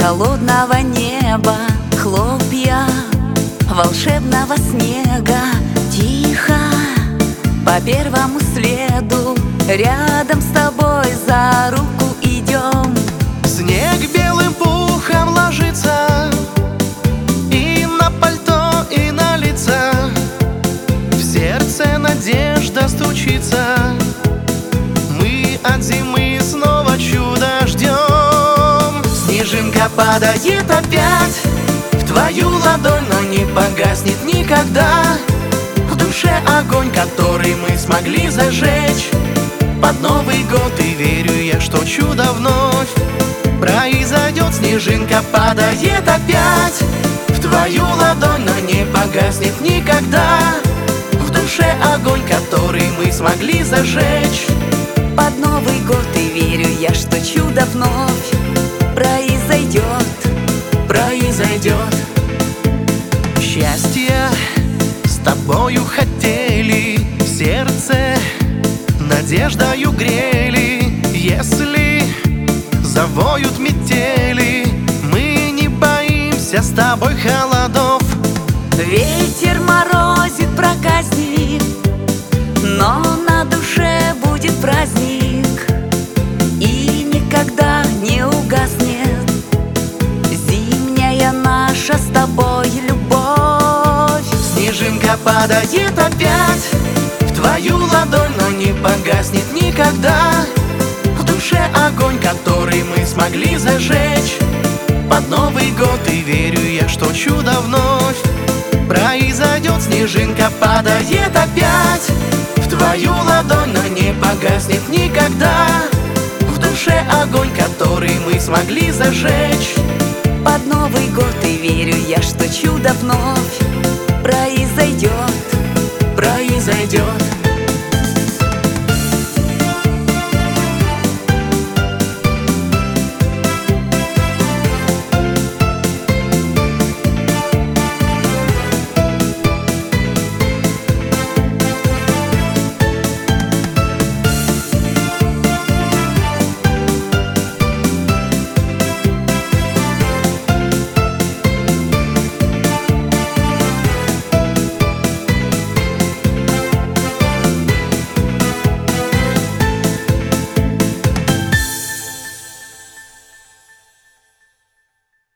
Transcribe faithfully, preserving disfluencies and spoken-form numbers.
холодного неба хлопья волшебного снега. Тихо по первому следу рядом с тобой за руку идем. Снег белым пухом ложится и на пальто, и на лица. В сердце надежда стучится. Мы от зимы снова чудо ждем. Снежинка падает опять в твою ладонь, но не погаснет никогда. В душе огонь, который мы смогли зажечь под Новый год, и верю я, что чудо вновь произойдет. Снежинка падает опять в твою ладонь, но не погаснет никогда. В душе огонь, который мы смогли зажечь под Новый год, и верю я, что чудо вновь произойдет, произойдет. Счастья с тобою хотели, сердце надеждою грели. Если завоют метели, мы не боимся с тобой холодов. Ветер морозит, проказник, но на душе будет праздник, и никогда не угаснет зимняя наша с тобой любовь. Снежинка падает опять в твою ладонь, но не погаснет никогда. В душе огонь, который мы смогли зажечь под Новый год, и верю я, что чудо вновь произойдет. Снежинка падает опять в твою ладонь, но не погаснет никогда. В душе огонь, который мы смогли зажечь под Новый год, и верю я, что чудо вновь произойдет, произойдет.